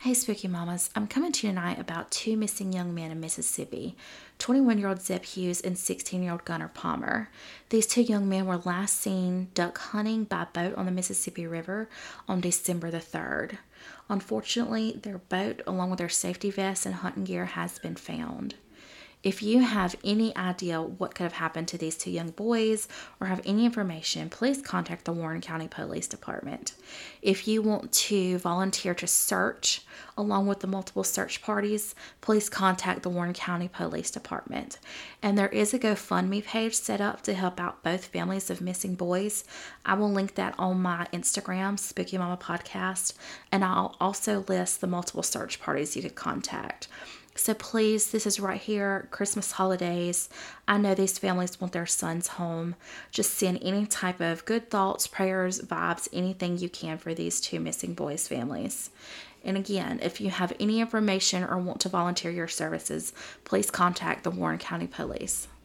Hey, Spooky Mamas. I'm coming to you tonight about two missing young men in Mississippi, 21-year-old Zeb Hughes and 16-year-old Gunnar Palmer. These two young men were last seen duck hunting by boat on the Mississippi River on December the 3rd. Unfortunately, their boat, along with their safety vests and hunting gear, has been found. If you have any idea what could have happened to these two young boys or have any information, please contact the Warren County Police Department. If you want to volunteer to search along with the multiple search parties, please contact the Warren County Police Department. And there is a GoFundMe page set up to help out both families of missing boys. I will link that on my Instagram, Spooky Mama Podcast, and I'll also list the multiple search parties you could contact. So please, this is right here, Christmas holidays. I know these families want their sons home. Just send any type of good thoughts, prayers, vibes, anything you can for these two missing boys' families. And again, if you have any information or want to volunteer your services, please contact the Warren County Police.